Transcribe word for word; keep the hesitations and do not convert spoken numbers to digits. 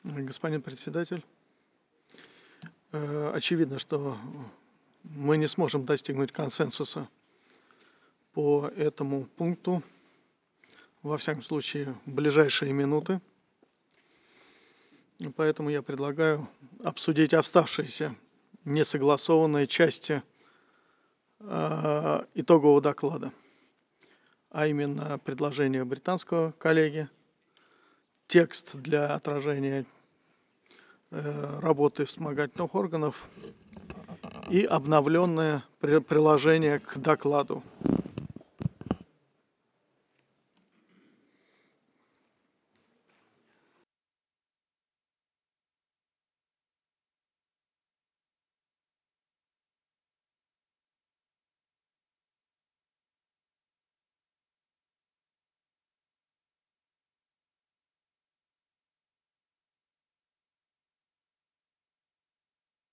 Господин председатель, э, очевидно, что мы не сможем достигнуть консенсуса по этому пункту, во всяком случае, в ближайшие минуты. И поэтому я предлагаю обсудить оставшиеся несогласованные части э, итогового доклада, а именно предложение британского коллеги, текст для отражения э, работы вспомогательных органов и обновленное при- приложение к докладу.